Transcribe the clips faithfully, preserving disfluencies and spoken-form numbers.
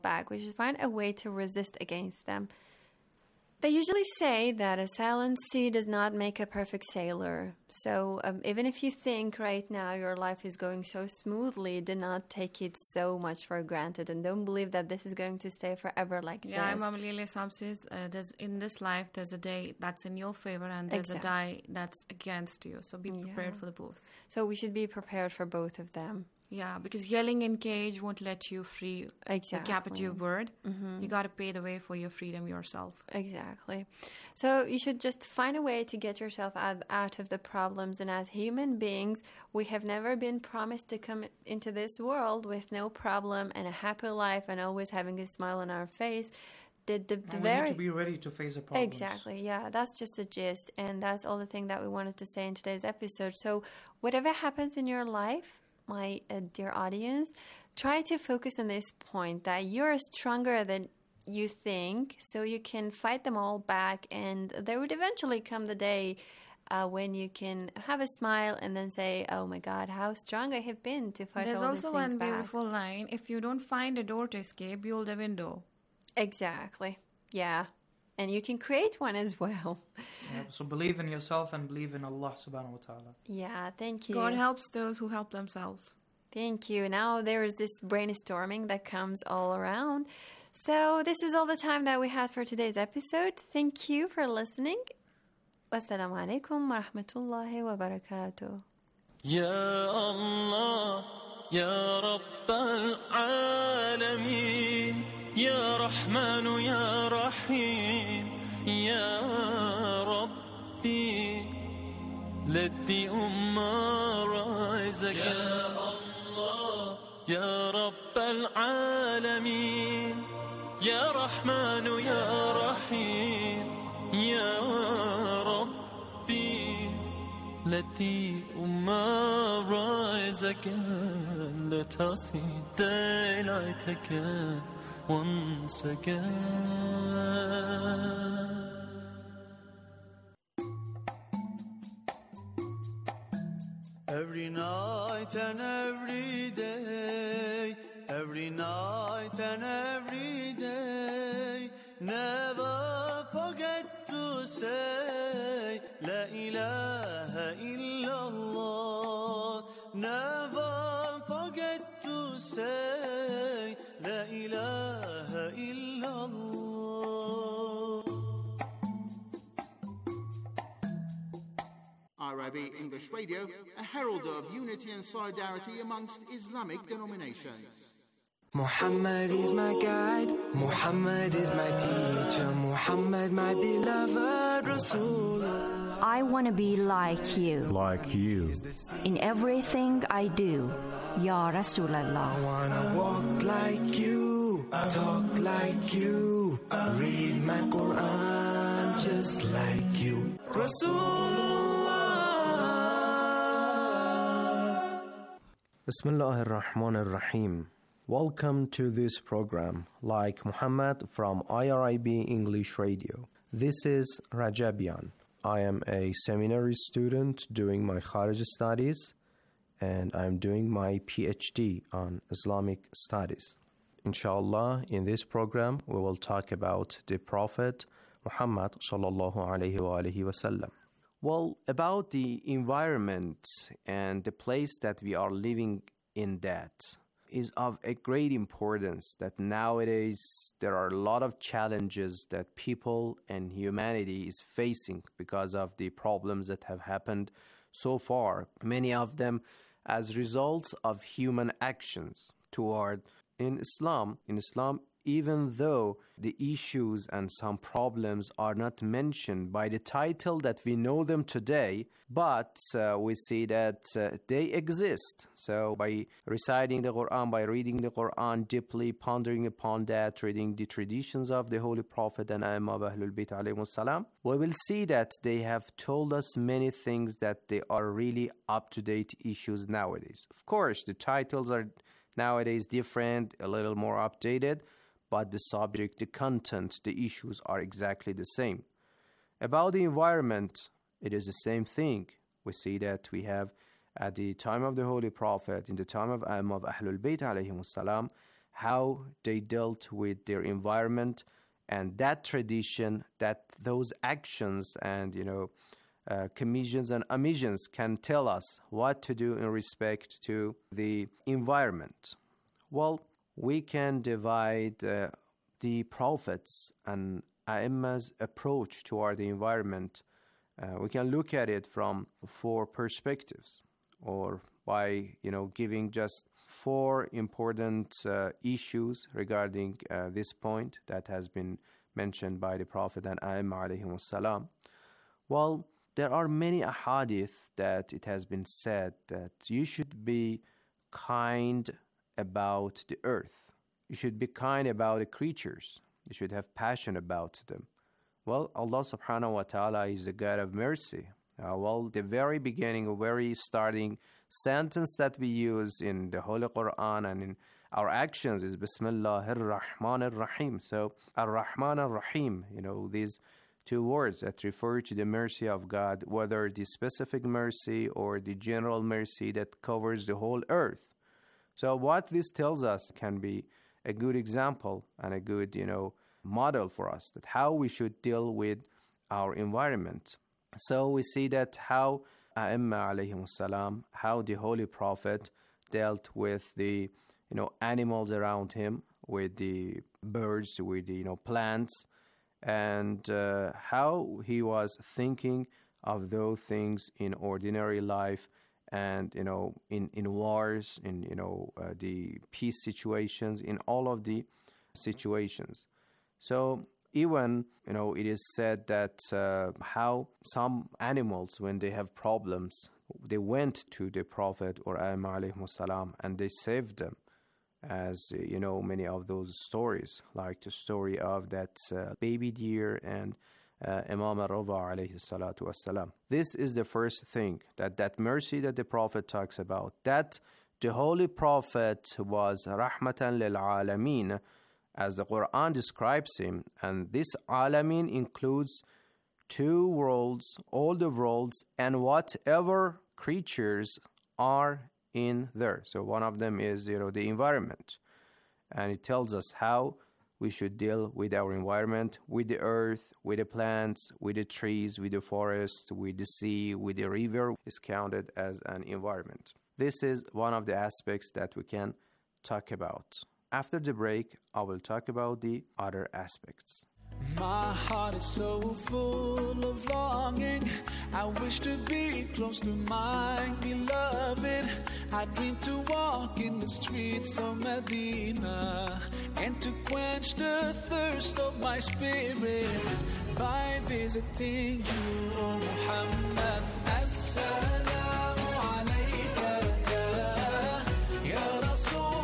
back. We should find a way to resist against them. They usually say that a silent sea does not make a perfect sailor. So um, even if you think right now your life is going so smoothly, do not take it so much for granted and don't believe that this is going to stay forever like yeah, this. Yeah, Imam Lili Sahab says, uh, there's, in this life, there's a day that's in your favor and there's exactly. a day that's against you. So be prepared yeah. for the both. So we should be prepared for both of them. Yeah, because yelling in cage won't let you free exactly. the captive bird. Mm-hmm. You got to pay the way for your freedom yourself. Exactly. So you should just find a way to get yourself out, out of the problems. And as human beings, we have never been promised to come into this world with no problem and a happy life and always having a smile on our face. The, the, the we very... need to be ready to face the problems. Exactly, yeah. That's just a gist. And that's all the thing that we wanted to say in today's episode. So whatever happens in your life, my uh, dear audience, try to focus on this point that you're stronger than you think, so you can fight them all back, and there would eventually come the day uh, when you can have a smile and then say, oh my God, how strong I have been to fight There's all these things back. There's also one beautiful line, if you don't find a door to escape, build a window. Exactly, yeah. And you can create one as well. Yeah, so believe in yourself and believe in Allah subhanahu wa ta'ala. Yeah, thank you. God helps those who help themselves. Thank you. Now there is this brainstorming that comes all around. So this is all the time that we had for today's episode. Thank you for listening. Wassalamu alaikum wa rahmatullahi wa barakatuh. Ya Allah, Ya Rabbal Alameen. يا رحمن يا رحيم يا ربي let the ummah rise again يا الله يا رب العالمين يا رحمن يا رحيم يا ربي let the ummah rise again. Let us see daylight again once again. Every night and every day, every night and every day, never forget to say La ilaha illallah. Never forget to say La ilaha illallah. I R I B English Radio, a herald of unity and solidarity amongst Islamic denominations. Muhammad is my guide, Muhammad is my teacher, Muhammad my beloved Rasulullah. I want to be like you. Like you. In everything I do, Ya Rasulallah. I want to walk like you, talk like you, read my Quran just like you. Rasulullah. Bismillah ar-Rahman ar-Rahim. Welcome to this program, Like Muhammad from I R I B English Radio. This is Rajabian. I am a seminary student doing my Kharij studies, and I'm doing my PhD on Islamic studies. Inshallah, in this program, we will talk about the Prophet Muhammad sallallahu alaihi wa alihi wasallam. Well, about the environment and the place that we are living in, that is of a great importance. That nowadays there are a lot of challenges that people and humanity is facing because of the problems that have happened so far. Many of them as results of human actions toward in Islam. In Islam, even though the issues and some problems are not mentioned by the title that we know them today, but uh, we see that uh, they exist. So by reciting the Quran, by reading the Quran deeply, pondering upon that, reading the traditions of the Holy Prophet and Aimma of Ahlul Bayt alayhimus salam, we will see that they have told us many things that they are really up-to-date issues nowadays. Of course, the titles are nowadays different, a little more updated, but the subject, the content, the issues are exactly the same. About the environment, it is the same thing. We see that we have, at the time of the Holy Prophet, in the time of Aimma of Ahlul Bayt alayhimus salam, how they dealt with their environment, and that tradition, that those actions and, you know, uh, commissions and omissions can tell us what to do in respect to the environment. Well, we can divide uh, the prophets and A'imma's approach toward the environment. Uh, we can look at it from four perspectives, or by, you know, giving just four important uh, issues regarding uh, this point that has been mentioned by the Prophet and A'imma alayhim salam. Well, there are many ahadith that it has been said that you should be kind about the earth. You should be kind about the creatures. You should have passion about them. Well, Allah subhanahu wa ta'ala is the God of mercy. Uh, well, the very beginning, very starting sentence that we use in the Holy Quran and in our actions is Bismillahir Rahmanir Rahim. So, Ar-Rahman Ar-Rahim, you know, these two words that refer to the mercy of God, whether the specific mercy or the general mercy that covers the whole earth. So what this tells us can be a good example and a good, you know, model for us, that how we should deal with our environment. So we see that how A'imma alayhim salam, how the Holy Prophet dealt with the, you know, animals around him, with the birds, with the, you know, plants, and uh, how he was thinking of those things in ordinary life, and, you know, in, in wars, in, you know, uh, the peace situations, in all of the situations. So even, you know, it is said that uh, how some animals, when they have problems, they went to the Prophet or A'imma alayhim salam and they saved them. As, you know, many of those stories, like the story of that uh, baby deer and uh, Imam al-Rida alayhi salatu wassalam. This is the first thing, that that mercy that the Prophet talks about, that the Holy Prophet was rahmatan lil alameen, as the Quran describes him, and this alameen includes two worlds, all the worlds, and whatever creatures are in there. So one of them is, you know, the environment, and it tells us how we should deal with our environment, with the earth, with the plants, with the trees, with the forest, with the sea, with the river is counted as an environment. This is one of the aspects that we can talk about. After the break, I will talk about the other aspects. My heart is so full of longing. I wish to be close to my beloved. I dream to walk in the streets of Medina and to quench the thirst of my spirit by visiting you, O Muhammad. As-salamu alayka ya, ya Rasul.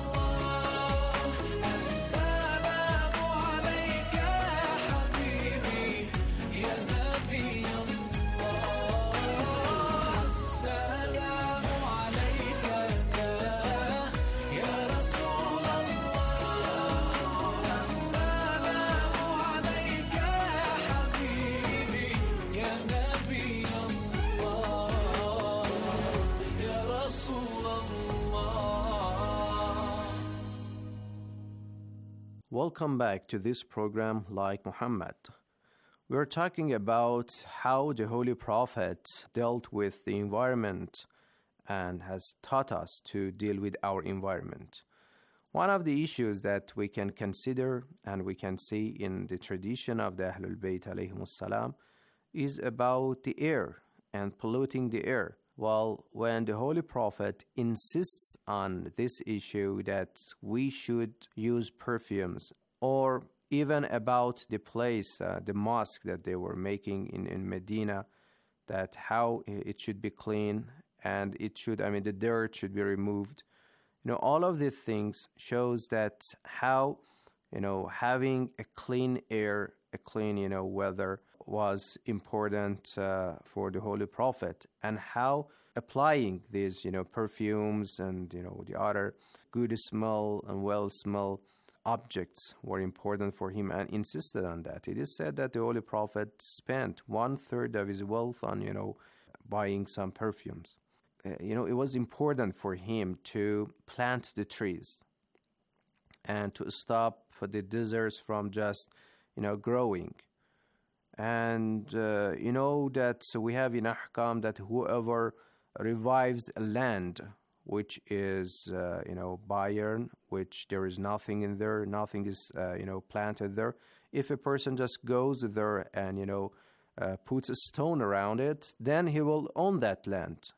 Welcome back to this program, Like Muhammad. We're talking about how the Holy Prophet dealt with the environment and has taught us to deal with our environment. One of the issues that we can consider and we can see in the tradition of the Ahlul Bayt alayhim salam is about the air and polluting the air. Well, when the Holy Prophet insists on this issue that we should use perfumes, or even about the place, uh, the mosque that they were making in, in Medina, that how it should be clean and it should, I mean, the dirt should be removed. You know, all of these things shows that how, you know, having a clean air, a clean, you know, weather was important uh, for the Holy Prophet, and how applying these, you know, perfumes and, you know, the other good smell and well smell objects were important for him, and insisted on that. It is said that the Holy Prophet spent one third of his wealth on, you know, buying some perfumes. Uh, you know, it was important for him to plant the trees. and to stop the deserts from just, you know, growing. And uh, you know that we have in Ahkam that whoever revives land, which is, uh, you know, barren, which there is nothing in there, nothing is, uh, you know, planted there. If a person just goes there and, you know, uh, puts a stone around it, then he will own that land.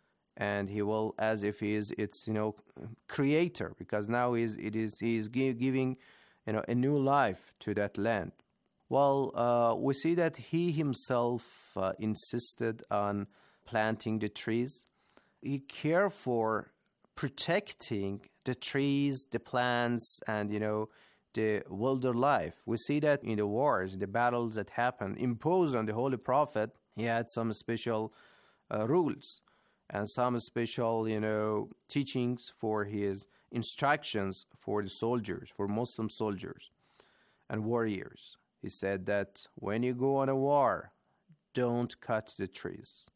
And he will, as if he is its, you know, creator, because now he is, it is, he is give, giving, you know, a new life to that land. Well, uh, we see that he himself uh, insisted on planting the trees. He cared for protecting the trees, the plants, and, you know, the wilder life. We see that in the wars, the battles that happened, imposed on the Holy Prophet. He had some special uh, rules and some special, you know, teachings for his instructions for the soldiers, for Muslim soldiers and warriors. He said that when you go on a war, don't cut the trees.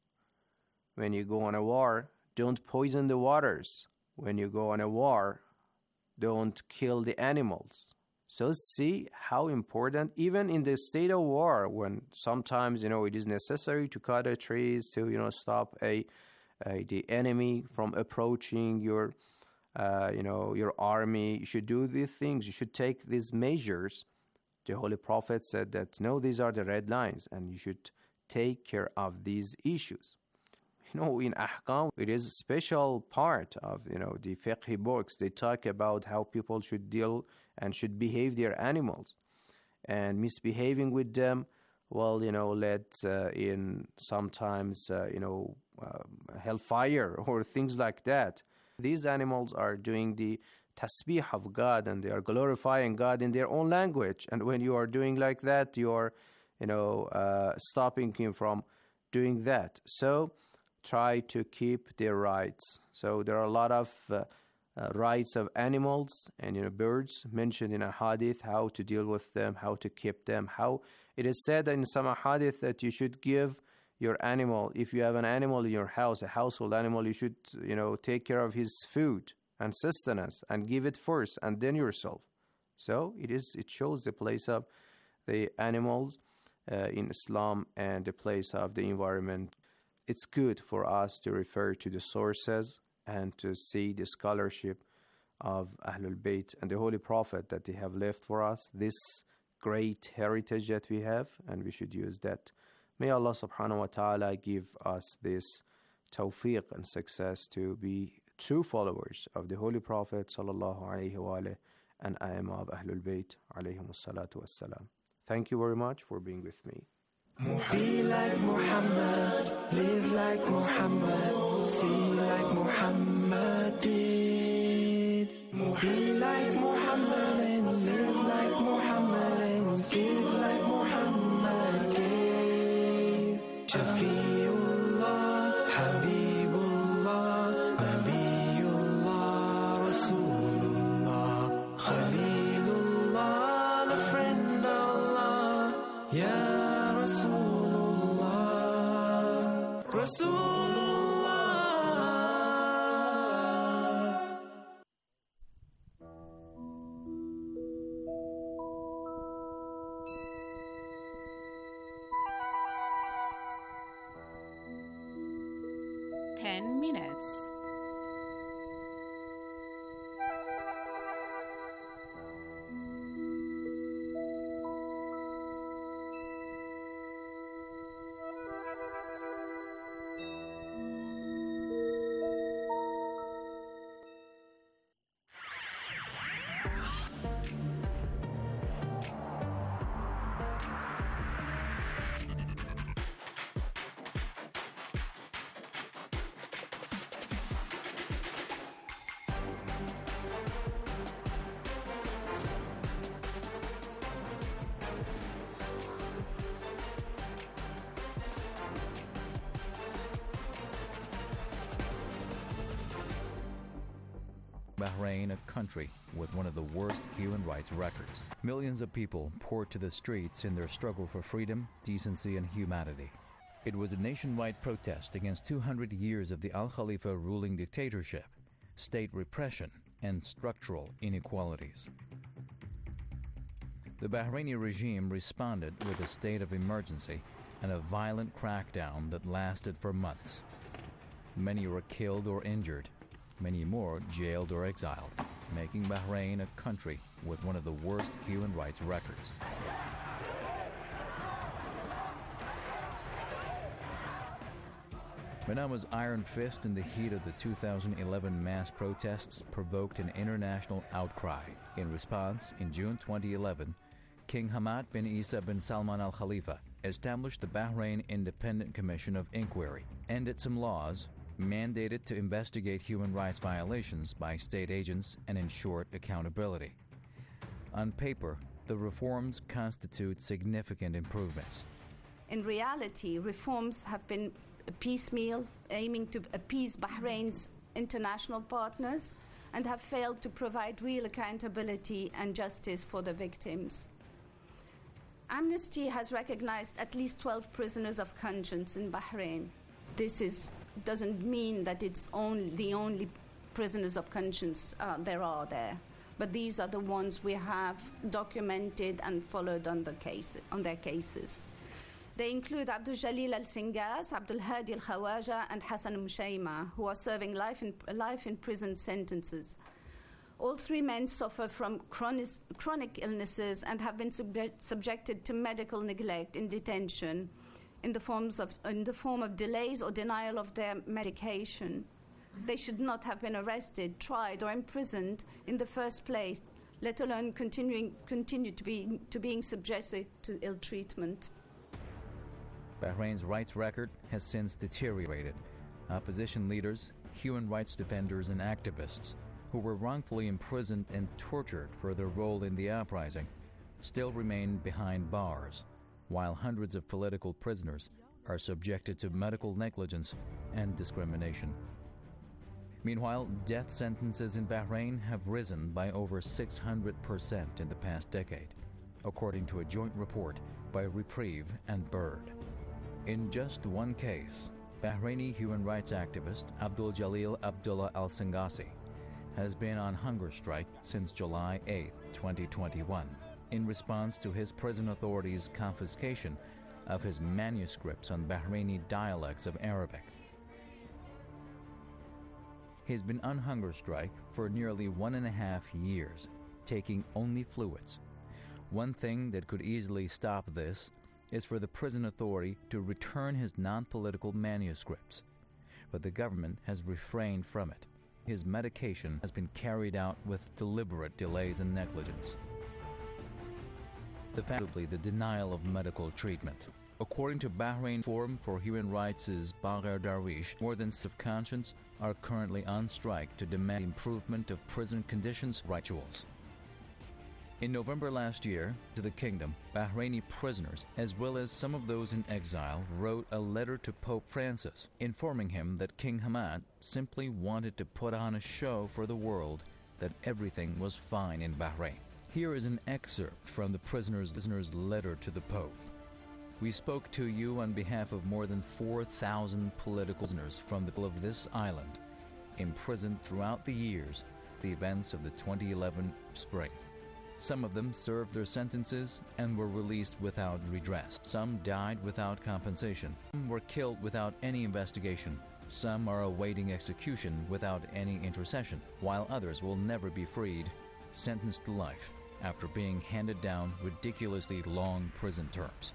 When you go on a war, don't poison the waters. When you go on a war, don't kill the animals. So see how important, even in the state of war, when sometimes, you know, it is necessary to cut the trees to, you know, stop a, a the enemy from approaching your, uh, you know, your army. You should do these things. You should take these measures. The Holy Prophet said that, no, these are the red lines, and you should take care of these issues. You know, in Ahkam, it is a special part of, you know, the fiqh books. They talk about how people should deal and should behave their animals. And misbehaving with them, well, you know, led uh, in sometimes, uh, you know, uh, hellfire or things like that. These animals are doing the tasbih of God, and they are glorifying God in their own language. And when you are doing like that, you are, you know, uh, stopping him from doing that. So try to keep their rights. So there are a lot of uh, uh, rights of animals and, you know, birds mentioned in a hadith, how to deal with them, how to keep them, how it is said in some hadith that you should give your animal, if you have an animal in your house, a household animal, you should, you know, take care of his food and sustenance and give it first and then yourself. So it is. It shows the place of the animals uh, in Islam and the place of the environment. It's good for us to refer to the sources and to see the scholarship of Ahlul Bayt and the Holy Prophet that they have left for us, this great heritage that we have, and we should use that. May Allah subhanahu wa ta'ala give us this tawfiq and success to be true followers of the Holy Prophet sallallahu alayhi wa alayhi and I am of Ahlul Bayt alayhim salatu wassalam. Thank you very much for being with me. Be like Muhammad, live like Muhammad, see like Muhammad did. Be like Muhammad and live like Muhammad and give like Muhammad gave. Shafiullah, Habibullah, Nabiullah, Rasulullah, Khalilullah, the friend of Allah, Ya Rasulullah, Rasulullah. Ten minutes. Bahrain, a country with one of the worst human rights records. Millions of people poured to the streets in their struggle for freedom, decency, and humanity. It was a nationwide protest against two hundred years of the Al Khalifa ruling dictatorship, state repression, and structural inequalities. The Bahraini regime responded with a state of emergency and a violent crackdown that lasted for months. Many were killed or injured, many more jailed or exiled, making Bahrain a country with one of the worst human rights records. Manama's iron fist in the heat of the two thousand eleven mass protests provoked an international outcry. In response, in June twenty eleven, King Hamad bin Isa bin Salman Al Khalifa established the Bahrain Independent Commission of Inquiry, ended some laws, mandated to investigate human rights violations by state agents, and ensured accountability. On paper, the reforms constitute significant improvements. In reality, reforms have been piecemeal, aiming to appease Bahrain's international partners, and have failed to provide real accountability and justice for the victims. Amnesty has recognized at least twelve prisoners of conscience in Bahrain. This is, doesn't mean that it's only the only prisoners of conscience uh, there are there, but these are the ones we have documented and followed on, the case, on their cases. They include Abdul Jalil al-Singas, Abdul Hadi al-Khawaja, and Hassan Mushayma, who are serving life in, life in prison sentences. All three men suffer from chronic, chronic illnesses and have been subject, subjected to medical neglect in detention in the, forms of, in the form of delays or denial of their medication. They should not have been arrested, tried, or imprisoned in the first place, let alone continuing, continue to, be, to being subjected to ill treatment. Bahrain's rights record has since deteriorated. Opposition leaders, human rights defenders, and activists who were wrongfully imprisoned and tortured for their role in the uprising still remain behind bars, while hundreds of political prisoners are subjected to medical negligence and discrimination. Meanwhile, death sentences in Bahrain have risen by over six hundred percent in the past decade, according to a joint report by Reprieve and Bird. In just one case, Bahraini human rights activist Abdul Jalil Abdullah Al-Singasi has been on hunger strike since July eighth, twenty twenty-one, in response to his prison authorities' confiscation of his manuscripts on Bahraini dialects of Arabic. He's been on hunger strike for nearly one and a half years, taking only fluids. One thing that could easily stop this is for the prison authority to return his non-political manuscripts, but the government has refrained from it. His medication has been carried out with deliberate delays and negligence. The fatably the denial of medical treatment. According to Bahrain Forum for Human Rights' Bagher Darwish, more than six of conscience are currently on strike to demand improvement of prison conditions rituals. In November last year, to the kingdom, Bahraini prisoners, as well as some of those in exile, wrote a letter to Pope Francis, informing him that King Hamad simply wanted to put on a show for the world that everything was fine in Bahrain. Here is an excerpt from the prisoner's, prisoner's letter to the Pope. We spoke to you on behalf of more than four thousand political prisoners from the of this island, imprisoned throughout the years, the events of the twenty eleven spring. Some of them served their sentences and were released without redress. Some died without compensation. Some were killed without any investigation. Some are awaiting execution without any intercession, while others will never be freed, sentenced to life, after being handed down ridiculously long prison terms.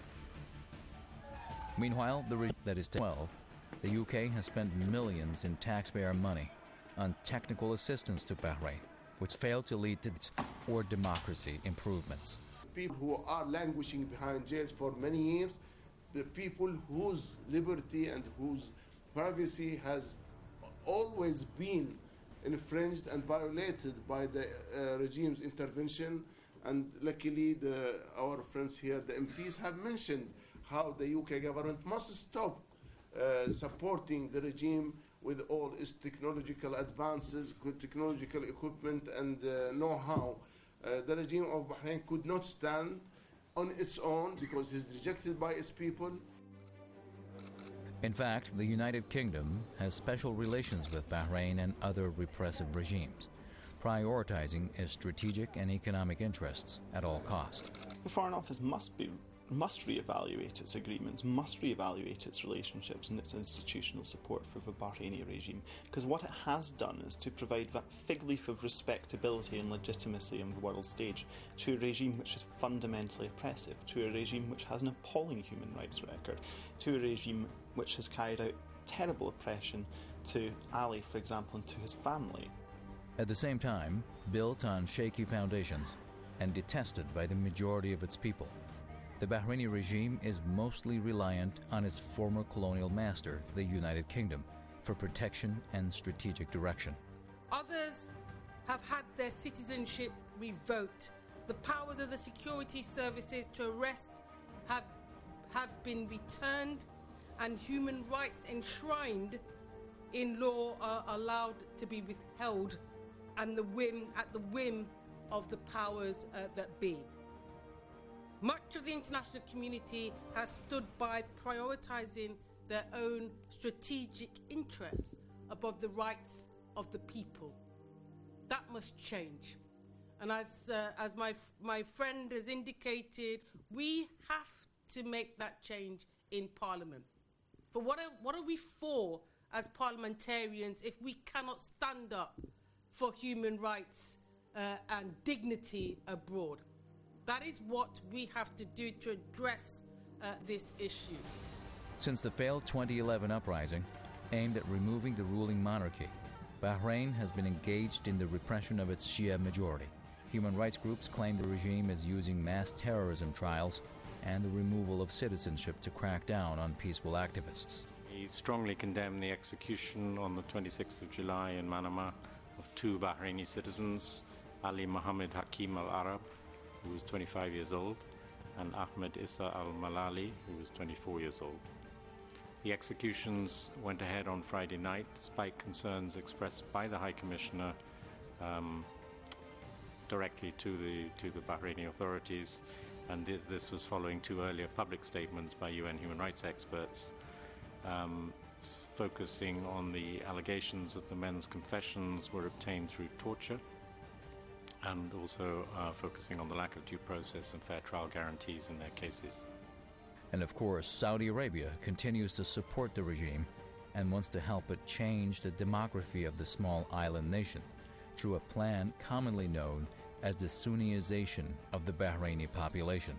Meanwhile, the regime that is twelve, the U K has spent millions in taxpayer money on technical assistance to Bahrain, which failed to lead to or democracy improvements. People who are languishing behind jails for many years, the people whose liberty and whose privacy has always been infringed and violated by the uh, regime's intervention. And luckily, the, our friends here, the M Ps, have mentioned how the U K government must stop uh, supporting the regime with all its technological advances, technological equipment, and uh, know-how. Uh, the regime of Bahrain could not stand on its own because it is rejected by its people. In fact, the United Kingdom has special relations with Bahrain and other repressive regimes. prioritizing its strategic and economic interests at all costs. The Foreign Office must be must reevaluate its agreements, must reevaluate its relationships and its institutional support for the Bahraini regime, because what it has done is to provide that fig leaf of respectability and legitimacy on the world stage to a regime which is fundamentally oppressive, to a regime which has an appalling human rights record, to a regime which has carried out terrible oppression to Ali, for example, and to his family. At the same time, built on shaky foundations and detested by the majority of its people, the Bahraini regime is mostly reliant on its former colonial master, the United Kingdom, for protection and strategic direction. Others have had their citizenship revoked. The powers of the security services to arrest have, have been returned, and human rights enshrined in law are allowed to be withheld and the whim, at the whim of the powers uh, that be. Much of the international community has stood by prioritizing their own strategic interests above the rights of the people. That must change. And as, uh, as my, my friend has indicated, we have to make that change in Parliament. For what are, what are we for as parliamentarians if we cannot stand up for human rights uh, and dignity abroad? That is what we have to do to address uh, this issue. Since the failed twenty eleven uprising, aimed at removing the ruling monarchy, Bahrain has been engaged in the repression of its Shia majority. Human rights groups claim the regime is using mass terrorism trials and the removal of citizenship to crack down on peaceful activists. We strongly condemn the execution on the twenty-sixth of July in Manama of two Bahraini citizens, Ali Mohammed Hakim al-Arab, who was twenty-five years old, and Ahmed Issa al-Malali, who was twenty-four years old. The executions went ahead on Friday night, despite concerns expressed by the High Commissioner um, directly to the to the Bahraini authorities, and th this was following two earlier public statements by U N human rights experts, um, focusing on the allegations that the men's confessions were obtained through torture, and also uh, focusing on the lack of due process and fair trial guarantees in their cases. And of course, Saudi Arabia continues to support the regime and wants to help it change the demography of the small island nation through a plan commonly known as the Sunniization of the Bahraini population.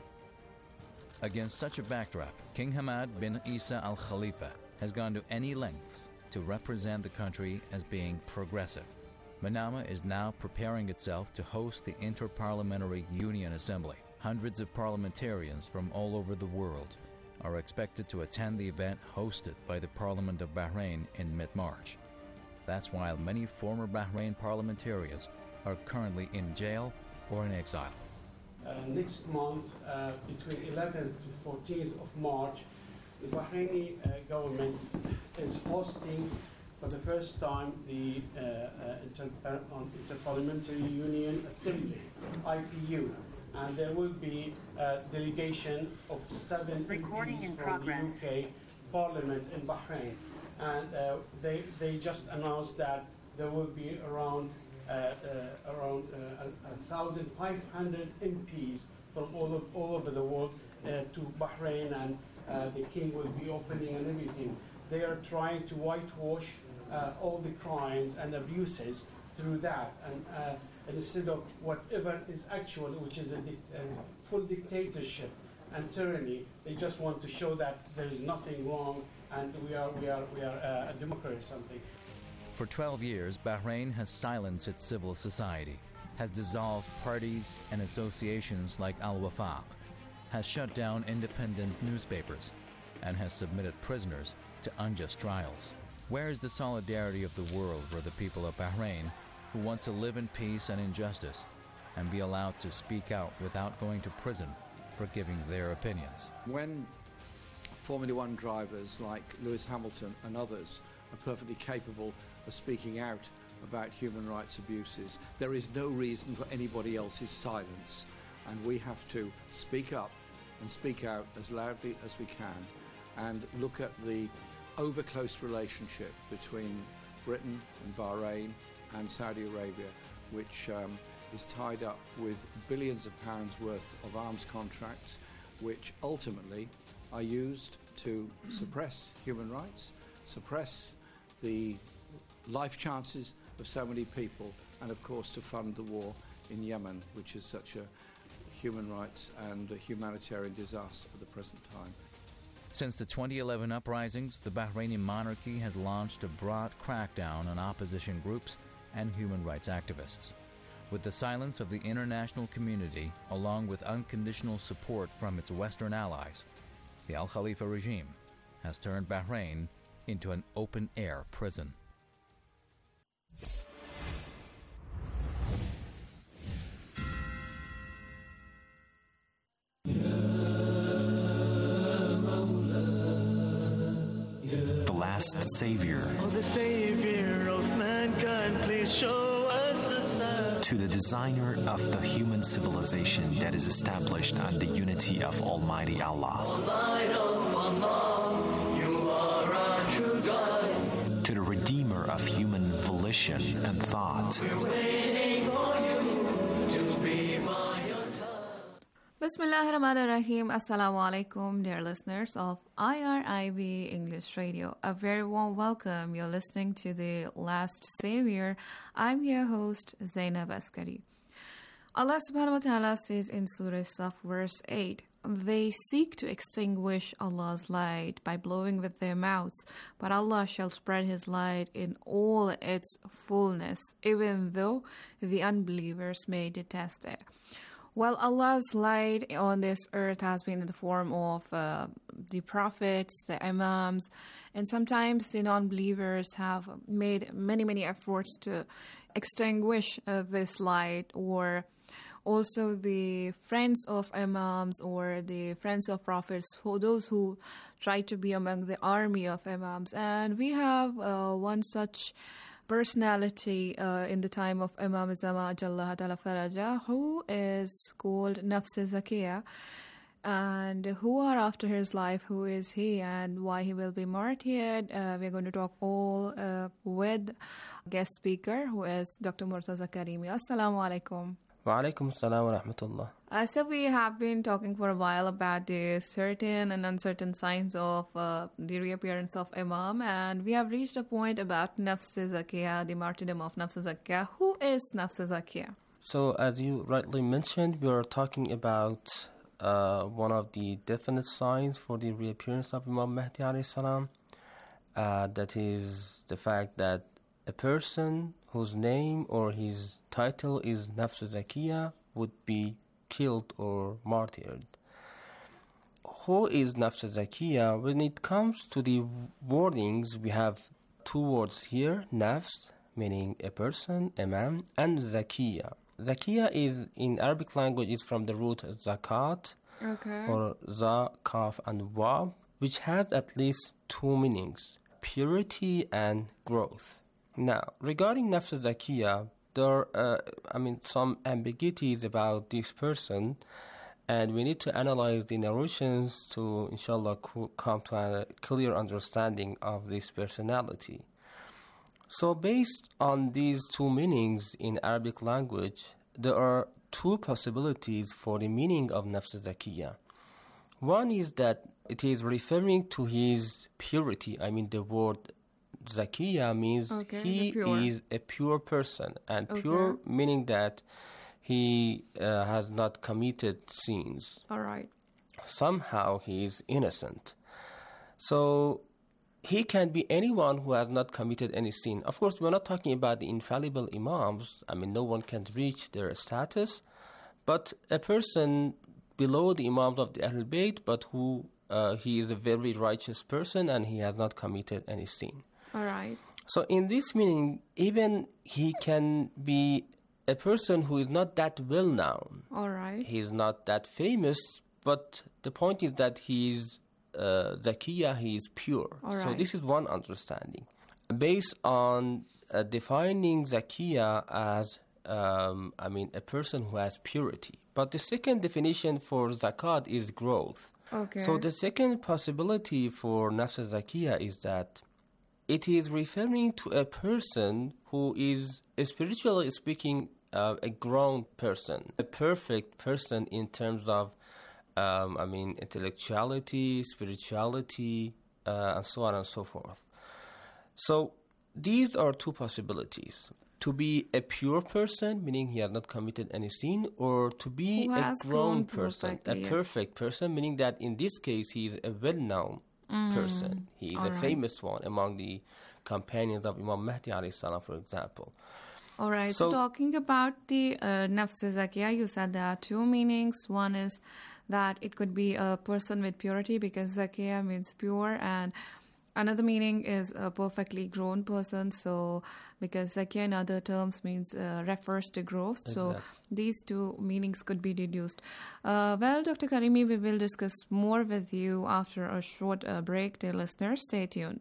Against such a backdrop, King Hamad bin Isa Al Khalifa has gone to any lengths to represent the country as being progressive. Manama is now preparing itself to host the Inter-Parliamentary Union Assembly. Hundreds of parliamentarians from all over the world are expected to attend the event hosted by the Parliament of Bahrain in mid-March. That's while many former Bahrain parliamentarians are currently in jail or in exile. Uh, next month, uh, between eleventh to fourteenth of March, the Bahraini uh, government is hosting for the first time the uh, uh, Inter uh, Inter-Parliamentary Union Assembly, I P U. And there will be a delegation of seven Recording M Ps in from progress. the U K Parliament in Bahrain. And uh, they, they just announced that there will be around uh, uh, around uh, one thousand five hundred M Ps from all, of, all over the world uh, to Bahrain, and uh, the king will be opening and everything. They are trying to whitewash uh, all the crimes and abuses through that. And, uh, And instead of whatever is actual, which is a, dic a full dictatorship and tyranny, they just want to show that there is nothing wrong and we are, we are, we are uh, a democracy or something. For twelve years, Bahrain has silenced its civil society, has dissolved parties and associations like Al-Wafaq, has shut down independent newspapers, and has submitted prisoners to unjust trials. Where is the solidarity of the world for the people of Bahrain who want to live in peace and injustice and be allowed to speak out without going to prison for giving their opinions? When Formula One drivers like Lewis Hamilton and others are perfectly capable of speaking out about human rights abuses, there is no reason for anybody else's silence, and we have to speak up and speak out as loudly as we can and look at the over-close relationship between Britain and Bahrain and Saudi Arabia, which um, is tied up with billions of pounds worth of arms contracts, which ultimately are used to suppress human rights, suppress the life chances of so many people, and of course to fund the war in Yemen, which is such a human rights and a humanitarian disaster at the present time. Since the twenty eleven uprisings, the Bahraini monarchy has launched a broad crackdown on opposition groups and human rights activists. With the silence of the international community, along with unconditional support from its Western allies, the Al Khalifa regime has turned Bahrain into an open-air prison. The last savior. Oh, the savior of mankind, please show us a sign. To the designer of the human civilization that is established on the unity of Almighty Allah. Light of Allah, you are our true guide. To the redeemer of human volition and thought. We're waiting for you to be by your side. Bismillahir Rahmanir Rahim. Assalamu alaikum, dear listeners of I R I B English Radio. A very warm welcome. You're listening to The Last Savior. I'm your host, Zainab Askari. Allah subhanahu wa ta'ala says in Surah Saf, verse eight, they seek to extinguish Allah's light by blowing with their mouths, but Allah shall spread His light in all its fullness, even though the unbelievers may detest it. Well, Allah's light on this earth has been in the form of uh, the prophets, the imams, and sometimes the non-believers have made many, many efforts to extinguish uh, this light, or also the friends of imams or the friends of prophets, who, those who try to be among the army of imams. And we have uh, one such personality uh, in the time of Imam Zama Jallah Ta'ala Faraja, who is called Nafs Zakiya, and who are after his life, who is he and why he will be martyred. Uh, we're going to talk all uh, with guest speaker, who is Doctor Murtaza Karimi. Assalamu alaikum. Wa alaikum assalam wa rahmatullah. Uh, so we have been talking for a while about the certain and uncertain signs of uh, the reappearance of Imam, and we have reached a point about Nafs Zakiya, the martyrdom of Nafs Zakiya. Who is Nafs Zakiya? So, as you rightly mentioned, we are talking about uh, one of the definite signs for the reappearance of Imam Mahdi alayhi salam. Uh, that is the fact that a person whose name or his title is Nafs Zakiya would be killed or martyred. Who is Nafs Zakiya? When it comes to the wordings, we have two words here, Nafs, meaning a person, a man, and Zakiya. Zakiya is, in Arabic language, is from the root zakat, okay, or za, kaf, and wab, which has at least two meanings, purity and growth. Now, regarding Nafs Zakiya, there are, uh, I mean, some ambiguities about this person, and we need to analyze the narrations to, inshallah, co- come to a clear understanding of this personality. So, based on these two meanings in Arabic language, there are two possibilities for the meaning of Nafs Zakiya. One is that it is referring to his purity. I mean, the word Zakiya means okay, he is a pure person, and okay, pure meaning that he uh, has not committed sins. All right. Somehow he is innocent. So he can be anyone who has not committed any sin. Of course, we're not talking about the infallible imams. I mean, no one can reach their status. But a person below the imams of the Ahlul Bayt, but who uh, he is a very righteous person and he has not committed any sin. All right. So in this meaning, even he can be a person who is not that well known. All right. He is not that famous, but the point is that he is uh, Zakiya, he is pure. All so right. this is one understanding. Based on uh, defining Zakiya as, um, I mean, a person who has purity. But the second definition for Zakat is growth. Okay. So the second possibility for Nafs Zakiya is that it is referring to a person who is, spiritually speaking, uh, a grown person, a perfect person in terms of, um, I mean, intellectuality, spirituality, uh, and so on and so forth. So these are two possibilities. To be a pure person, meaning he has not committed any sin, or to be Who a has grown grown person, a perfectly, yeah. perfect person, meaning that in this case he is a well-known Mm, person. He is all a right. famous one among the companions of Imam Mahdi alayhi salam, for example. All right. So, So- talking about the uh, nafs zakiya, you said there are two meanings. One is that it could be a person with purity, because zakiya means pure, and another meaning is a perfectly grown person. So, because zakiya in other terms means uh, refers to growth. So, Exactly. these two meanings could be deduced. Uh, well, Doctor Karimi, we will discuss more with you after a short uh, break. Dear listeners, stay tuned.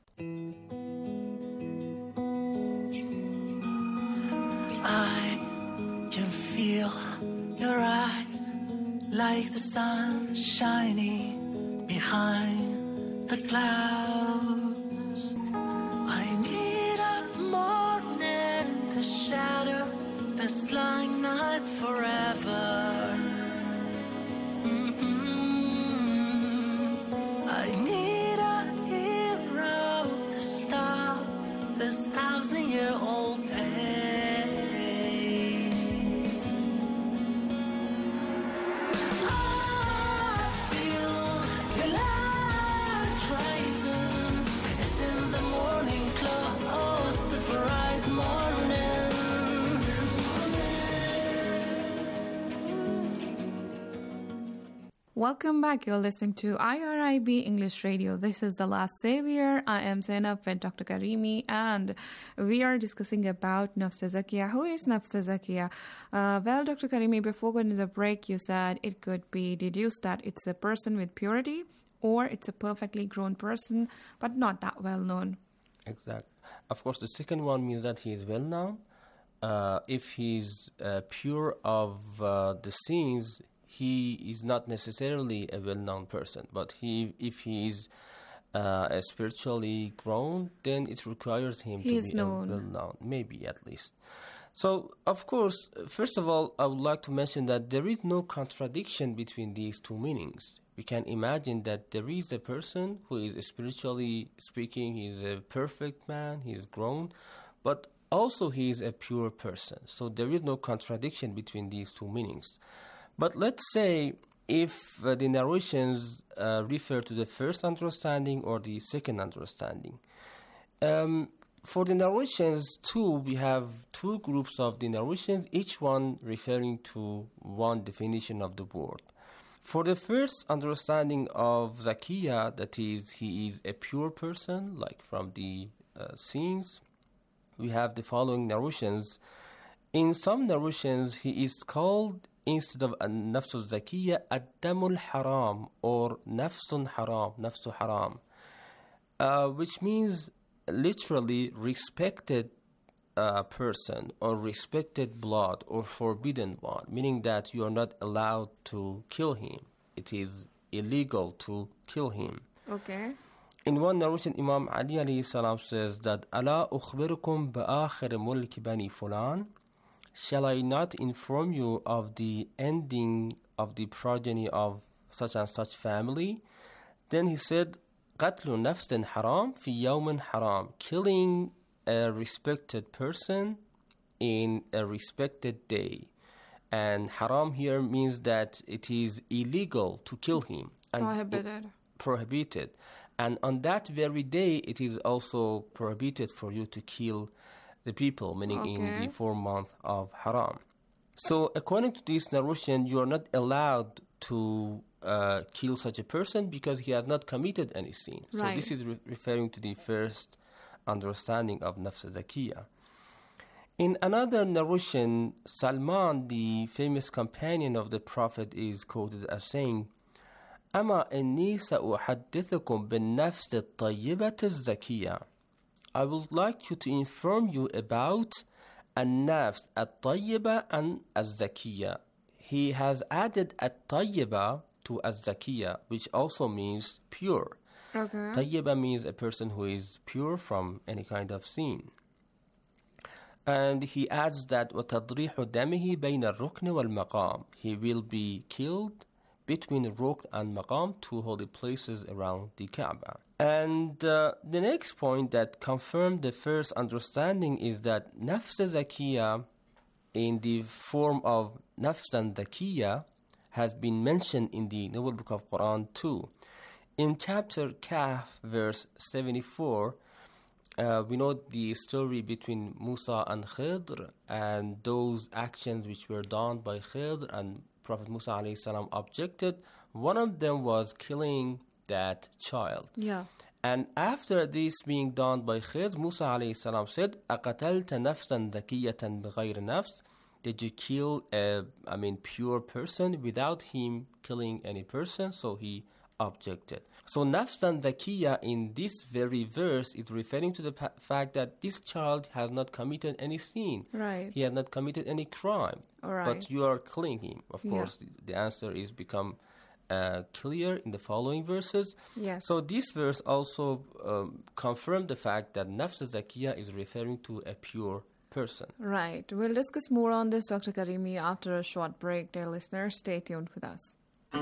I can feel your eyes like the sun shining behind the clouds. I need a morning to shatter this lying night forever. Mm-mm. I need a hero to stop this thousand-year-old pain. I feel your light rising. It's in the morning close, the bright morning. Welcome back. You're listening to I R I B English Radio. This is The Last Savior. I am Zainab with Doctor Karimi, and we are discussing about Nafs Zakiya. Who is Nafs Zakiya? Uh, well, Doctor Karimi, before going to the break, you said it could be deduced that it's a person with purity, or it's a perfectly grown person, but not that well known. Exactly. Of course, the second one means that he is well known. Uh, if he's uh, pure of uh, the sins, he is not necessarily a well-known person. But he, if he is uh, spiritually grown, then it requires him He to is be known. a well-known, maybe at least. So, of course, first of all, I would like to mention that there is no contradiction between these two meanings. We can imagine that there is a person who is spiritually speaking, he is a perfect man, he is grown, but also he is a pure person. So there is no contradiction between these two meanings. But let's say if uh, the narrations uh, refer to the first understanding or the second understanding. Um, for the narrations too, we have two groups of the narrations, each one referring to one definition of the word. For the first understanding of Zakiya, that is, he is a pure person, like from the uh, scenes, we have the following narrations. In some narrations, he is called, instead of Nafs Zakiya, Ad-Damul Haram, or Nafsun Haram, Nafsu Haram, uh, which means literally respected uh, person, or respected blood, or forbidden one, meaning that you are not allowed to kill him. It is illegal to kill him. Okay. In one narration, Imam Ali alayhi salam says that, "Ala ukhbirukum ba'akhir mulk bani fulan? Shall I not inform you of the ending of the progeny of such and such family?" Then he said, "Qatlu nafsin haram fi yawmin haram." Killing a respected person in a respected day. And haram here means that it is illegal to kill him. And Prohibited. Prohibited. And on that very day, it is also prohibited for you to kill the people, meaning in Okay. the four month of haram. So according to this narration, you are not allowed to uh, kill such a person because he has not committed any sin. So Right. this is re- referring to the first understanding of Nafs Zakiya. In another narration, Salman, the famous companion of the Prophet, is quoted as saying, "Ama inni sa'uhaddithukum bin nafs at-tayyibah az-zakiyah." I would like you to inform you about an-nafs at-tayyibah and az-zakiyah. He has added at-tayyibah to az-zakiyah, which also means pure. Okay. Tayyibah means a person who is pure from any kind of sin. And he adds that وَتَضْرِيحُ دَمِهِ بَيْنَ الرُّكْنِ وَالْمَقَامِ. He will be killed between Rukn and Maqam, two holy places around the Kaaba. And uh, the next point that confirmed the first understanding is that Nafs Zakiyya in the form of Nafsan Zakiyya has been mentioned in the Noble Book of Quran too. In chapter Kahf, verse seventy-four, uh, we know the story between Musa and Khidr and those actions which were done by Khidr, and Prophet Musa alayhi salam objected. One of them was killing that child. Yeah. And after this being done by Khidr, Musa alayhi salam said, أَقَتَلْتَ نَفْسًا ذَكِيَّةً بِغَيْرِ نَفْسٍ. Did you kill a, I mean, pure person without him killing any person? So he objected. So Nafsan Zakiyya in this very verse is referring to the pa- fact that this child has not committed any sin. Right. He has not committed any crime. All right. But you are killing him. Of Yeah. course, the, the answer is become uh, clear in the following verses. Yes. So this verse also um, confirmed the fact that Nafs Zakiyya is referring to a pure person. Right. We'll discuss more on this, Doctor Karimi, after a short break. Dear listeners, stay tuned with us.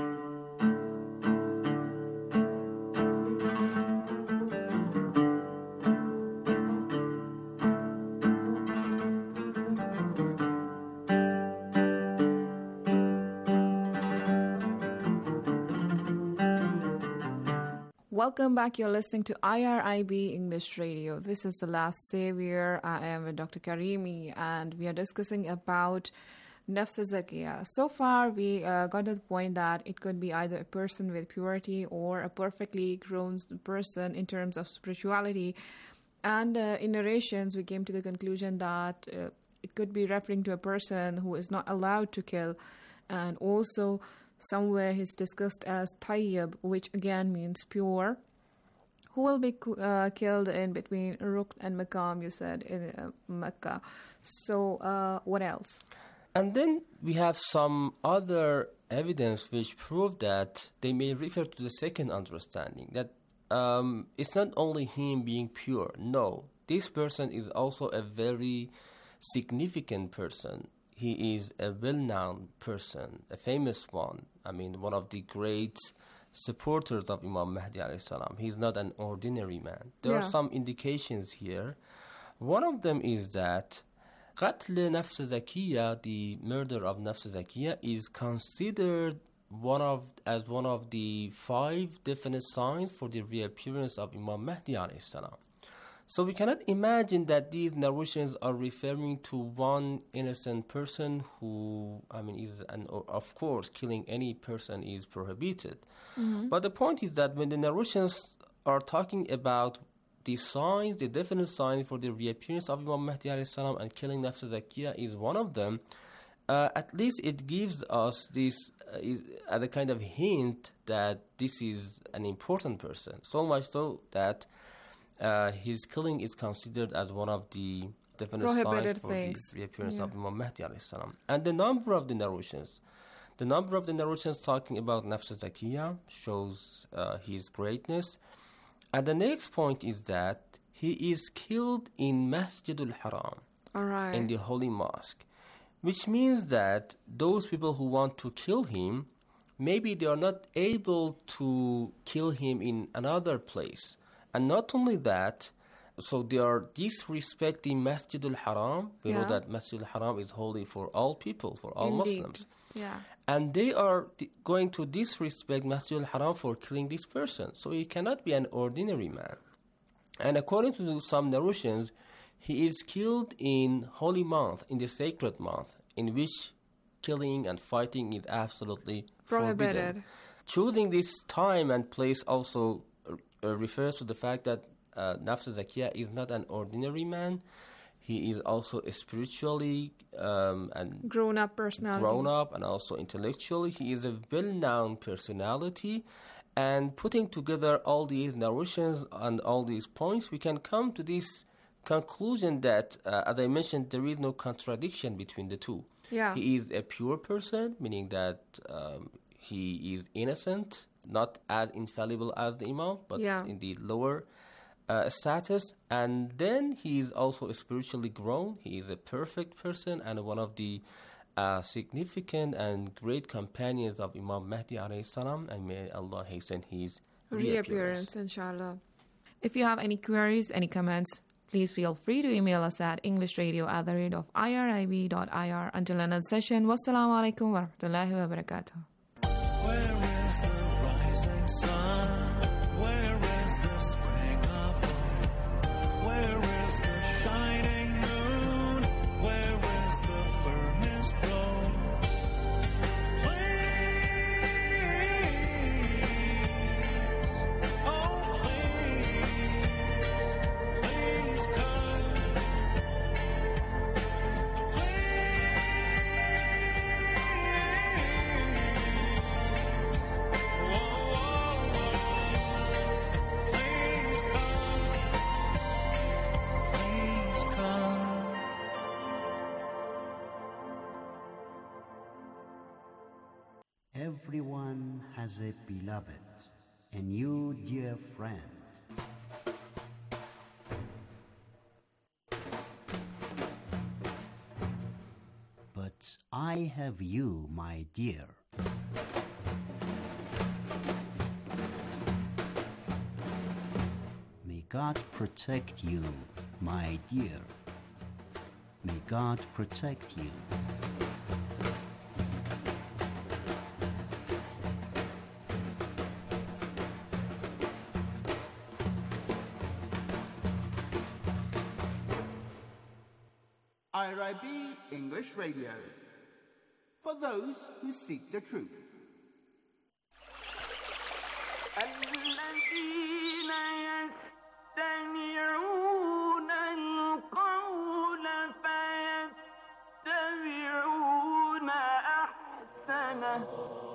Welcome back. You're listening to I R I B English Radio. This is The Last Savior. I am with Doctor Karimi, and we are discussing about Nafs Zakiyya. So far, we uh, got to the point that it could be either a person with purity or a perfectly grown person in terms of spirituality. And uh, in narrations, we came to the conclusion that uh, it could be referring to a person who is not allowed to kill. And also, somewhere he's discussed as tayyib, which again means pure, who will be uh, killed in between Rukn and Maqam, you said, in uh, Mecca. So, uh, what else? And then we have some other evidence which prove that they may refer to the second understanding, that um, it's not only him being pure. No, this person is also a very significant person. He is a well-known person, a famous one. I mean, one of the great supporters of Imam Mahdi alayhi salam. He's not an ordinary man. There Yeah. are some indications here. One of them is that Qatl Nafs Zakiyya, the murder of Nafs Zakiyya, is considered one of as one of the five definite signs for the reappearance of Imam Mahdi alayhi salam. So we cannot imagine that these narrations are referring to one innocent person who, I mean, is, and of course, killing any person is prohibited. Mhm. But the point is that when the narrations are talking about the signs, the definite signs for the reappearance of Imam Mahdi alayhi salam, and killing Nafs Zakiyya is one of them, uh, at least it gives us this uh, is, as a kind of hint that this is an important person. So much so that uh, his killing is considered as one of the definite Prohibited signs for things. the reappearance Yeah. of Imam Mahdi alayhi salam. And the number of the narrations, the number of the narrations talking about Nafs Zakiyya shows uh, his greatness. And the next point is that he is killed in Masjidul Haram, All right. in the Holy Mosque, which means that those people who want to kill him, maybe they are not able to kill him in another place. And not only that, so they are disrespecting Masjidul Haram. We know Yeah. that Masjidul Haram is holy for all people, for all Indeed. Muslims. Yeah. And they are d- going to disrespect Masjidul Haram for killing this person. So he cannot be an ordinary man. And according to some narrations, he is killed in holy month, in the sacred month, in which killing and fighting is absolutely Prohibited. forbidden. Choosing this time and place also uh, refers to the fact that uh, Nafs Zakiyya is not an ordinary man. He is also spiritually um, and Grown up personality. grown up, and also intellectually. He is a well-known personality. And putting together all these narrations and all these points, we can come to this conclusion that, uh, as I mentioned, there is no contradiction between the two. Yeah. He is a pure person, meaning that um, he is innocent, not as infallible as the Imam, but Yeah. in the lower uh, status, and then he is also spiritually grown. He is a perfect person and one of the uh, significant and great companions of Imam Mahdi alayhi salam, and may Allah hasten his reappearance. Reappearance, inshallah. If you have any queries, any comments, please feel free to email us at englishradio at the rate of irib dot ir. Until the next session, wassalamu alaikum wa rahmatullahi wa barakatuh. Where is the rising sun? Where is the spring of hope? Where is the shining moon? Where is the firmest road? Please, oh please, please come. Everyone has a beloved, and you, dear friend. But I have you, my dear. May God protect you, my dear. May God protect you. I R I B English Radio, for those who seek the truth. الذين يستمعون القول فيتبعون أحسنه.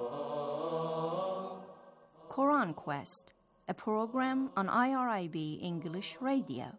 Quran Quest, a program on I R I B English Radio.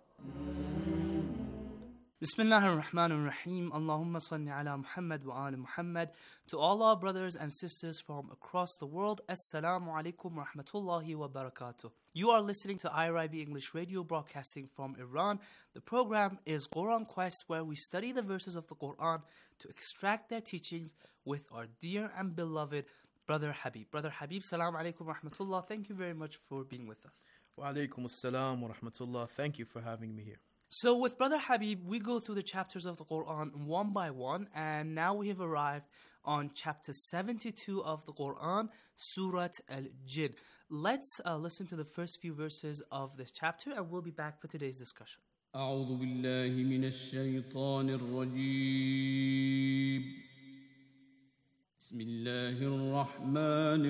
Bismillah ar-Rahman ar-Rahim. Allahumma salli ala Muhammad wa ala Muhammad. To all our brothers and sisters from across the world, Assalamu alaikum wa rahmatullahi wa barakatuh. You are listening to I R I B English Radio, broadcasting from Iran. The program is Quran Quest, where we study the verses of the Quran to extract their teachings with our dear and beloved Brother Habib. Brother Habib, Salaam alaikum wa rahmatullah. Thank you very much for being with us. Wa alaikum assalam wa rahmatullah. Thank you for having me here. So with Brother Habib, we go through the chapters of the Quran one by one, and now we have arrived on chapter seventy-two of the Quran, Surat Al-Jinn. Let's uh, listen to the first few verses of this chapter, and we'll be back for today's discussion. أعوذ بالله من الشيطان الرجيم بسم الله الرحمن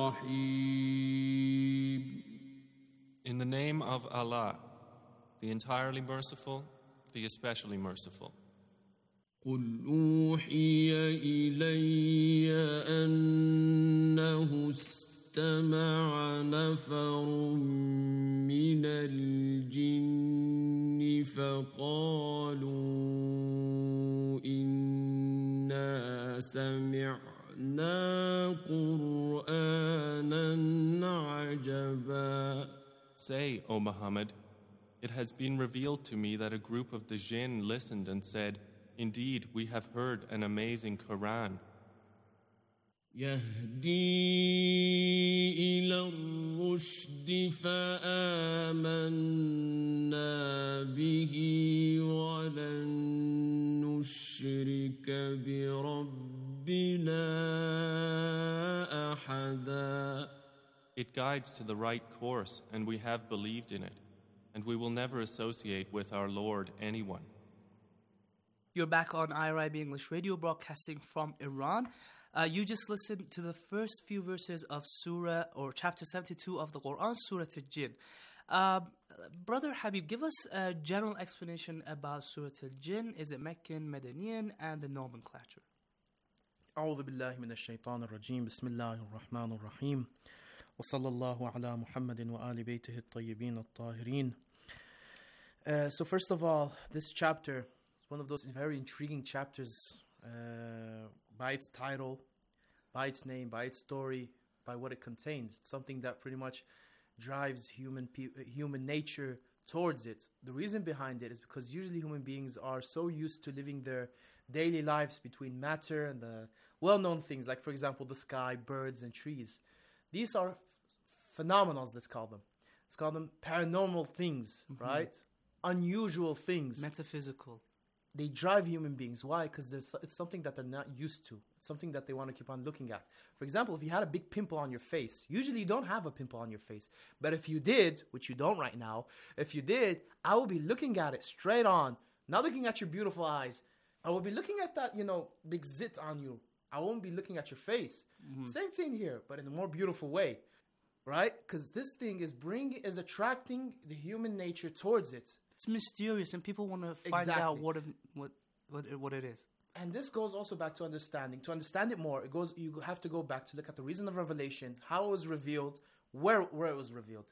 الرحيم. In the name of Allah, the entirely merciful, the especially merciful. قل أوحي إلي أنه استمع نفر من الجن فقالوا إنا سمعنا قرآنا عجبا. Say, O Muhammad, it has been revealed to me that a group of the jinn listened and said, indeed, we have heard an amazing Quran. يهدي إلى الرشد فآمنا به ولن نشرك بربنا أحدا. It guides to the right course, and we have believed in it. And we will never associate with our Lord anyone. You're back on I R I B English Radio, broadcasting from Iran. Uh, you just listened to the first few verses of Surah, or chapter seventy-two of the Quran, Surah Al-Jinn. Uh, Brother Habib, give us a general explanation about Surah Al-Jinn. Is it Meccan, Medanian, and the nomenclature? أعوذ بالله من الشيطان الرجيم بسم الله الرحمن الرحيم وصلى الله على محمد وآل بيته الطيبين الطاهرين. Uh, so first of all, this chapter is one of those very intriguing chapters uh, by its title, by its name, by its story, by what it contains. It's something that pretty much drives human pe- human nature towards it. The reason behind it is because usually human beings are so used to living their daily lives between matter and the well-known things, like, for example, the sky, birds, and trees. These are phenomenals, let's call them. Let's call them paranormal things, mm-hmm. right? Unusual things. Metaphysical. They drive human beings. Why? Because it's something that they're not used to. It's something that they want to keep on looking at. For example, if you had a big pimple on your face, usually you don't have a pimple on your face. But if you did, which you don't right now, if you did, I will be looking at it straight on, not looking at your beautiful eyes. I will be looking at that, you know, big zit on you. I won't be looking at your face. Mm-hmm. Same thing here, but in a more beautiful way, right? Because this thing is bringing, is attracting the human nature towards it. It's mysterious, and people want to find Exactly. out what it, what what it, what it is. And this goes also back to understanding. To understand it more, it goes. You have to go back to look at the reason of revelation, how it was revealed, where where it was revealed.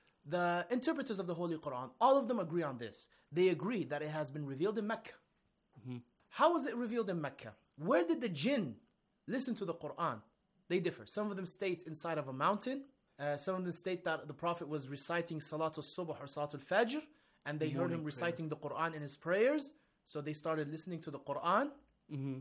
The interpreters of the Holy Quran, all of them agree on this. They agree that it has been revealed in Mecca. Mm-hmm. How was it revealed in Mecca? Where did the jinn listen to the Quran? They differ. Some of them state inside of a mountain. Uh, some of them state that the Prophet was reciting Salatul Subh or Salatul Fajr, and they heard him reciting the Quran in his prayers, so they started listening to the Quran. Mm-hmm.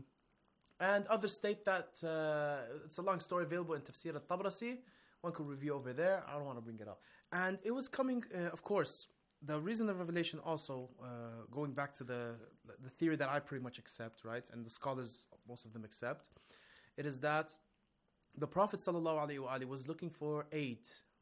And others state that, uh, it's a long story available in Tafsir al-Tabrasi. One could review over there. I don't want to bring it up. And it was coming, uh, of course, the reason of revelation also, uh, going back to the the theory that I pretty much accept, right? And the scholars, most of them accept, it is that the Prophet ﷺ was looking for aid,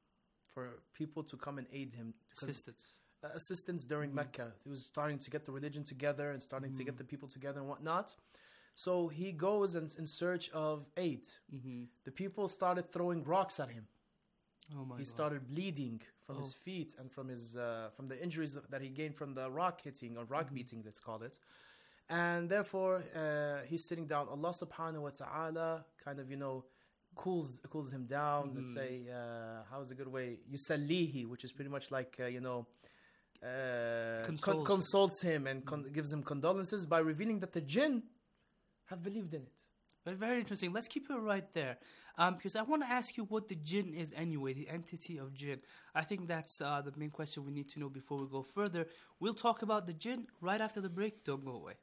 for people to come and aid him. Assistance. Uh, assistance during mm-hmm. Mecca. He was starting to get the religion together and starting mm-hmm. to get the people together and whatnot. So he goes in, in search of aid. Mm-hmm. The people started throwing rocks at him. Oh my he God. started bleeding from Oh. his feet and from his uh, from the injuries that he gained from the rock hitting or rock Mm-hmm. beating, let's call it. And therefore, uh, he's sitting down. Allah subhanahu wa ta'ala kind of, you know, cools cools him down. Mm-hmm. Let's say, uh, how is a good way? Yusallihi, which is pretty much like, uh, you know, uh, Consoles con- him. consults him and con- gives him condolences by revealing that the jinn have believed in it. Very, very interesting. Let's keep it right there. Um, because I want to ask you what the jinn is anyway, the entity of jinn. I think that's uh, the main question we need to know before we go further. We'll talk about the jinn right after the break. Don't go away.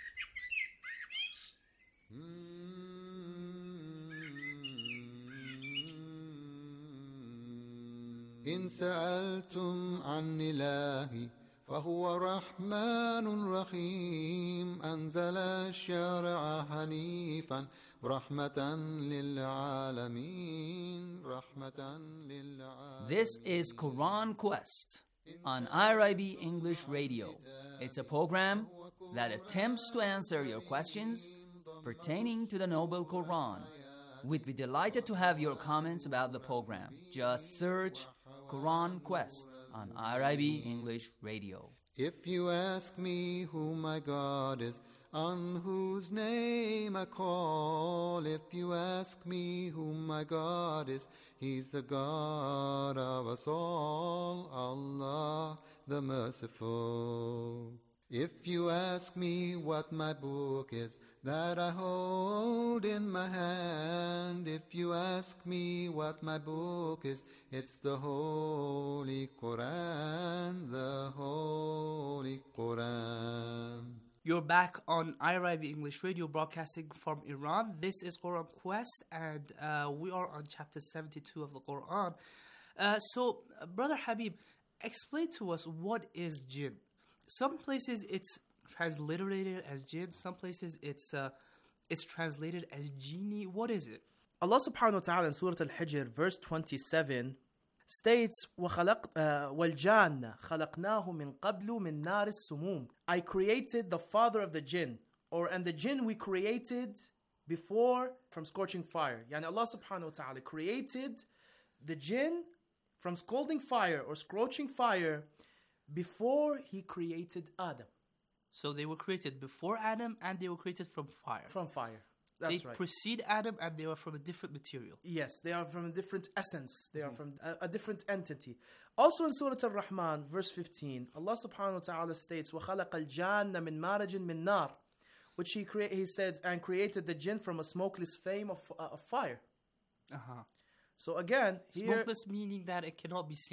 إن سألتم عن إلهي فهو رحمن رحيم أنزل الشرع حنيفا رحمة للعالمين رحمة للعالمين. This is Quran Quest on I R I B English Radio. It's a program that attempts to answer your questions pertaining to the Noble Quran. We'd be delighted to have your comments about the program. Just search Quran Quest on I R I B English Radio. If you ask me who my God is, on whose name I call, if you ask me who my God is, He's the God of us all, Allah the Merciful. If you ask me what my book is that I hold in my hand, if you ask me what my book is, it's the Holy Quran, the Holy Quran. You're back on I R I B English Radio, broadcasting from Iran. This is Quran Quest, and uh, we are on chapter seventy-two of the Quran. Uh, so, uh, Brother Habib, explain to us what is jinn. Some places it's transliterated as jinn. Some places it's uh, it's translated as genie. What is it? Allah subhanahu wa ta'ala in Surah Al-Hijr, verse twenty-seven, states, وَخَلَقْ وَالْجَانَّ خَلَقْنَاهُ مِنْ قَبْلُ مِنْ نَارِ السُّمُومِ. I created the father of the jinn, or and the jinn we created before from scorching fire. Yani Allah subhanahu wa ta'ala created the jinn from scalding fire or scorching fire before He created Adam. So they were created before Adam, and they were created from fire. From fire. That's they right. precede Adam, and they were from a different material. Yes, they are from a different essence. They are from a, a different entity. Also in Surah Al-Rahman, verse fifteen, Allah subhanahu wa ta'ala states, وَخَلَقَ الْجَانَّ مِن مَارِجٍ مِن نَارٍ, which He, crea- he says, and created the jinn from a smokeless flame of, uh, of fire. Uh-huh. So again, here... Smokeless meaning that it cannot be seen.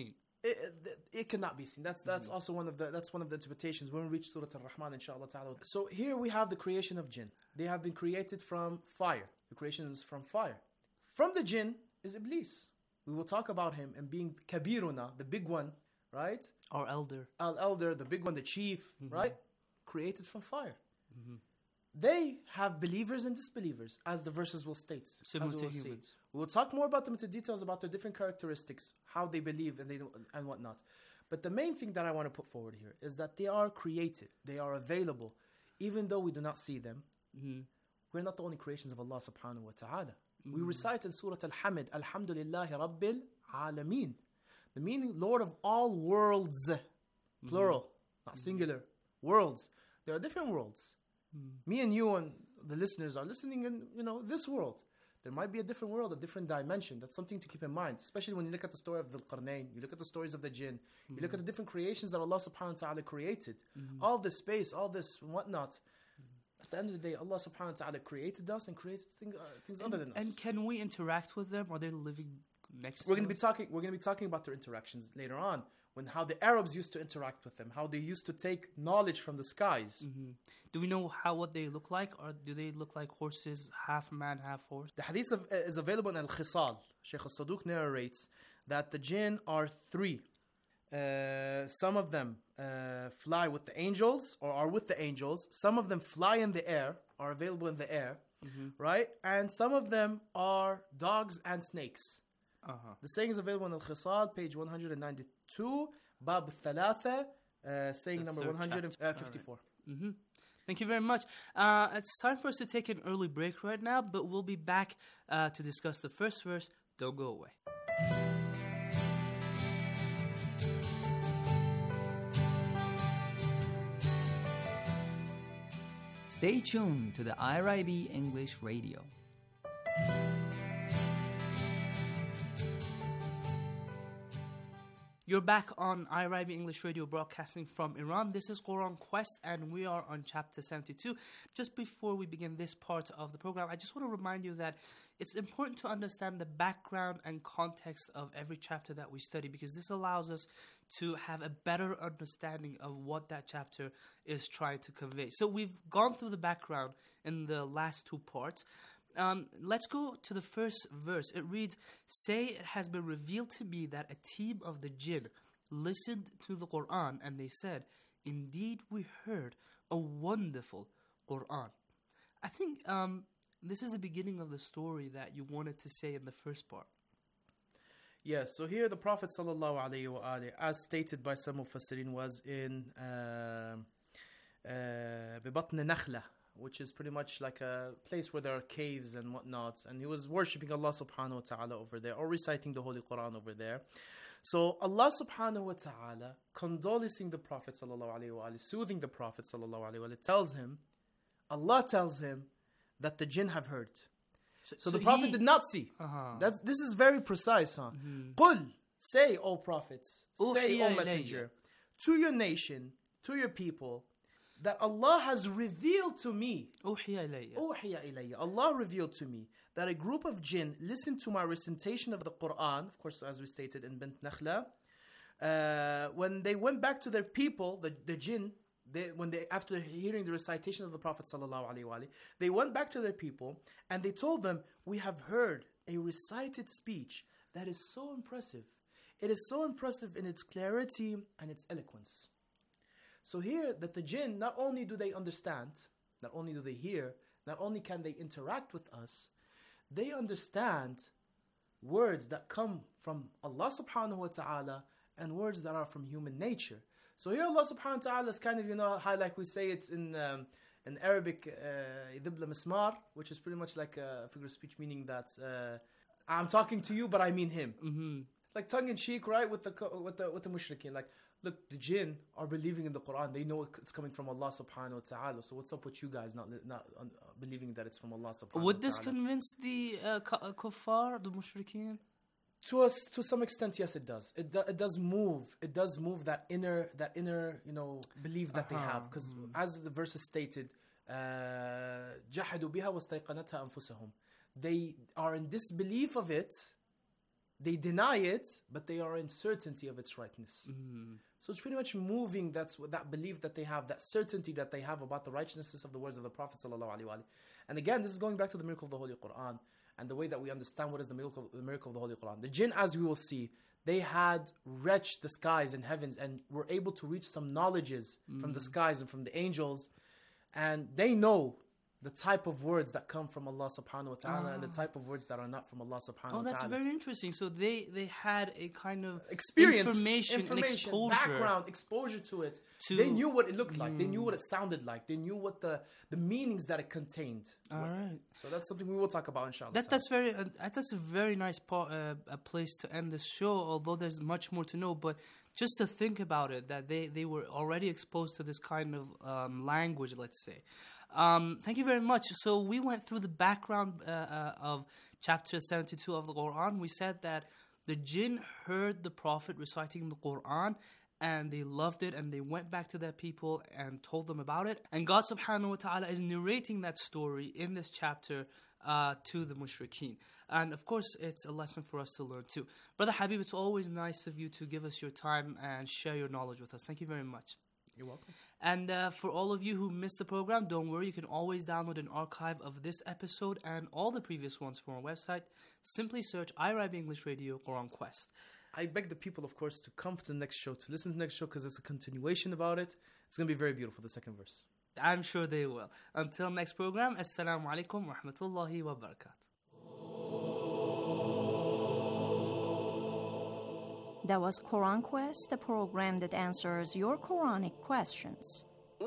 it, it, it cannot be seen. That's that's mm-hmm. also one of the that's one of the interpretations when we reach Surah Al-Rahman, inshallah ta'ala. So here we have the creation of jinn. They have been created from fire. The creation is from fire. From the jinn is Iblis. We will talk about him and being kabiruna, the big one, right? Our elder. Our elder, the big one, the chief, mm-hmm. right? Created from fire. Mm-hmm. They have believers and disbelievers, as the verses will state. Similar as we to will humans. See. We will talk more about them into details about their different characteristics, how they believe and they don't, and whatnot. But the main thing that I want to put forward here is that they are created. They are available. Even though we do not see them, mm-hmm. we're not the only creations of Allah subhanahu wa ta'ala. Mm-hmm. We recite in Surah Al-Hamd, Alhamdulillahi Rabbil Alameen. The meaning, Lord of all worlds. Mm-hmm. Plural, not singular. Worlds. There are different worlds. Mm-hmm. Me and you and the listeners are listening in, you know, this world. There might be a different world, a different dimension. That's something to keep in mind. Especially when you look at the story of Dhul Qarnayn, you look at the stories of the jinn, mm-hmm. you look at the different creations that Allah subhanahu wa ta'ala created. Mm-hmm. All this space, all this whatnot. Mm-hmm. At the end of the day, Allah subhanahu wa ta'ala created us and created thing, uh, things and, other than us. And can we interact with them? Are they living next we're to going to us? be talking We're going to be talking about their interactions later on. When how the Arabs used to interact with them, how they used to take knowledge from the skies. Mm-hmm. Do we know how what they look like, or do they look like horses, half man, half horse? The hadith of, uh, is available in Al-Khisal. Shaykh al-Saduq narrates that the jinn are three. Uh, some of them uh, fly with the angels, or are with the angels. Some of them fly in the air, are available in the air, mm-hmm. right? And some of them are dogs and snakes. Uh-huh. The saying is available in Al-Khisal, page one hundred ninety-two, Bab al-Thalatha, uh, saying The number third one hundred fifty-four. Right. Mm-hmm. Thank you very much. Uh, it's time for us to take an early break right now, but we'll be back uh, to discuss the first verse. Don't go away. Stay tuned to the I R I B English Radio. You're back on I R I B English Radio, broadcasting from Iran. This is Quran Quest, and we are on chapter seventy-two. Just before we begin this part of the program, I just want to remind you that it's important to understand the background and context of every chapter that we study, because this allows us to have a better understanding of what that chapter is trying to convey. So we've gone through the background in the last two parts. Um, let's go to the first verse. It reads, "Say it has been revealed to me that a team of the jinn listened to the Quran, and they said, 'Indeed, we heard a wonderful Quran.'" I think um, this is the beginning of the story that you wanted to say in the first part. Yes, so here the Prophet sallallahu alaihi wasallam, as stated by some Mufassirin, was in uh, uh, Bibatn Nakhla, which is pretty much like a place where there are caves and whatnot, and he was worshipping Allah subhanahu wa ta'ala over there, or reciting the Holy Quran over there. So Allah subhanahu wa ta'ala, condoling the Prophet sallallahu alaihi wasallam, soothing the Prophet sallallahu alaihi wasallam, tells him, Allah tells him that the jinn have heard. So, so, so the Prophet he, did not see. Uh-huh. That's this is very precise, huh? Mm-hmm. Qul, say, O prophets, say, Uhiya O messenger, to your nation, to your people, that Allah has revealed to me. Uhiya ilayya. Uhiya ilayya. Allah revealed to me that a group of jinn listened to my recitation of the Quran, of course, as we stated in Bint Nakhla. Uh, when they went back to their people, the, the jinn, they, when they after hearing the recitation of the Prophet sallallahu alaihi wasallam, they went back to their people and they told them, "We have heard a recited speech that is so impressive. It is so impressive in its clarity and its eloquence." So here, that the jinn, not only do they understand, not only do they hear, not only can they interact with us, they understand words that come from Allah subhanahu wa ta'ala and words that are from human nature. So here Allah subhanahu wa ta'ala is kind of, you know, how like we say it's in um, in Arabic, Idibla Mismar, which is pretty much like a figure of speech, meaning that uh, I'm talking to you, but I mean him. Mm-hmm. It's like tongue in cheek, right, with the with the with the mushrikeen. Like, look, the jinn are believing in the Quran. They know it's coming from Allah subhanahu wa ta'ala. So what's up with you guys not not uh, believing that it's from Allah subhanahu wa ta'ala? Would this convince the uh, kuffar, the mushrikeen? To us, to some extent, yes, it does. It do, it does move. It does move that inner that inner you know belief that uh-huh. they have. Because mm. as the verse is stated, جحدوا بها واستيقنتها أنفسهم. They are in disbelief of it. they deny it, but they are in certainty of its rightness. Mm. So it's pretty much moving that's what, that belief that they have, that certainty that they have about the righteousness of the words of the Prophet ﷺ. And again, this is going back to the miracle of the Holy Quran and the way that we understand what is the miracle, the miracle of the Holy Quran. The jinn, as we will see, they had wretched the skies and heavens and were able to reach some knowledges mm. from the skies and from the angels. And they know the type of words that come from Allah subhanahu wa ta'ala Ah. and the type of words that are not from Allah subhanahu wa ta'ala. Oh, that's very interesting. So they, they had a kind of Experience, information, information and exposure. background, exposure to it. To- they knew what it looked like. They knew Mm. what it sounded like. They knew what the, the meanings that it contained. All right. So that's something we will talk about, inshallah. That that's very uh, that's a very nice part, uh, a place to end this show. Although there's much more to know, but just to think about it, that they, they were already exposed to this kind of um, language, let's say. Um, thank you very much. So we went through the background uh, uh, of chapter seventy-two of the Quran. We said that the jinn heard the Prophet reciting the Quran and they loved it and they went back to their people and told them about it. And God subhanahu wa ta'ala is narrating that story in this chapter uh, to the mushrikeen. And of course, it's a lesson for us to learn too. Brother Habib, it's always nice of you to give us your time and share your knowledge with us. Thank you very much. You're welcome. And uh, for all of you who missed the program, don't worry, you can always download an archive of this episode and all the previous ones from our website. Simply search I R I B English Radio Quran Quest. I beg the people, of course, to come to the next show, to listen to the next show, because it's a continuation about it. It's going to be very beautiful, the second verse. I'm sure they will. Until next program, Assalamu alaikum wa rahmatullahi wa barakatuh. That was Quran Quest, the program that answers your Quranic questions.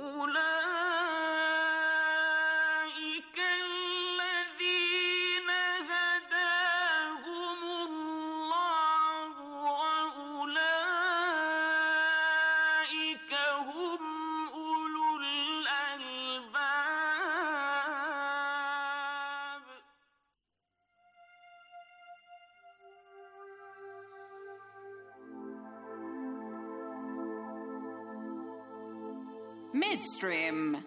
Midstream.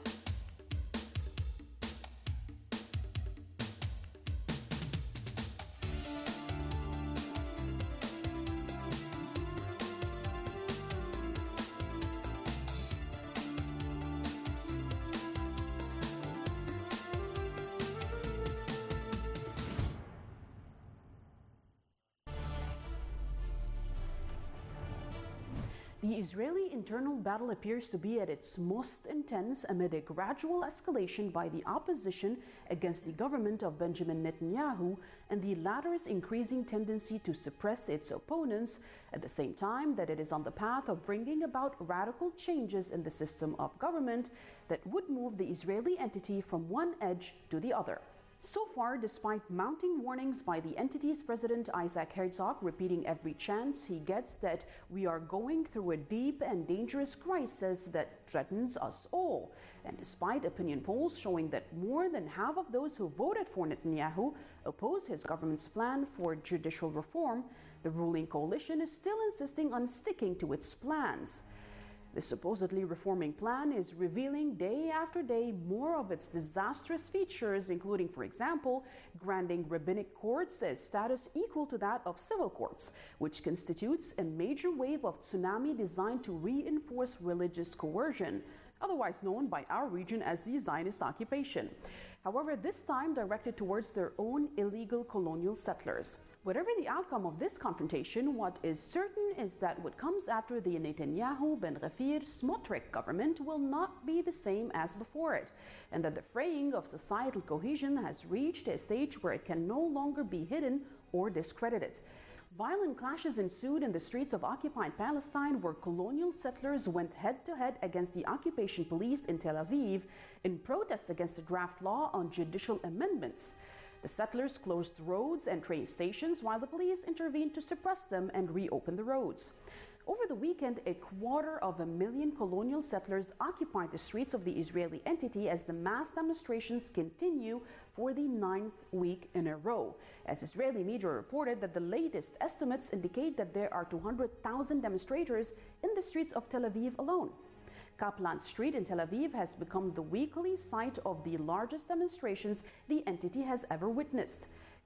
The Israeli internal battle appears to be at its most intense amid a gradual escalation by the opposition against the government of Benjamin Netanyahu and the latter's increasing tendency to suppress its opponents, at the same time that it is on the path of bringing about radical changes in the system of government that would move the Israeli entity from one edge to the other. So far, despite mounting warnings by the entity's president Isaac Herzog repeating every chance he gets that we are going through a deep and dangerous crisis that threatens us all, and despite opinion polls showing that more than half of those who voted for Netanyahu oppose his government's plan for judicial reform, the ruling coalition is still insisting on sticking to its plans. The supposedly reforming plan is revealing day after day more of its disastrous features, including, for example, granting rabbinic courts a status equal to that of civil courts, which constitutes a major wave of tsunami designed to reinforce religious coercion, otherwise known by our region as the Zionist occupation. However, this time directed towards their own illegal colonial settlers. Whatever the outcome of this confrontation, what is certain is that what comes after the Netanyahu, Ben Gvir, Smotrich government will not be the same as before it, and that the fraying of societal cohesion has reached a stage where it can no longer be hidden or discredited. Violent clashes ensued in the streets of occupied Palestine, where colonial settlers went head-to-head against the occupation police in Tel Aviv in protest against the draft law on judicial amendments. The settlers closed roads and train stations while the police intervened to suppress them and reopen the roads. Over the weekend, a quarter of a million colonial settlers occupied the streets of the Israeli entity as the mass demonstrations continue for the ninth week in a row. As Israeli media reported that the latest estimates indicate that there are two hundred thousand demonstrators in the streets of Tel Aviv alone. Kaplan Street in Tel Aviv has become the weekly site of the largest demonstrations the entity has ever witnessed.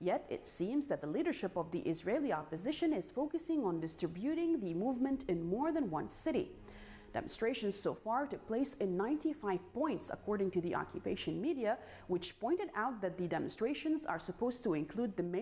Yet it seems that the leadership of the Israeli opposition is focusing on distributing the movement in more than one city. Demonstrations so far took place in ninety-five points, according to the occupation media, which pointed out that the demonstrations are supposed to include the main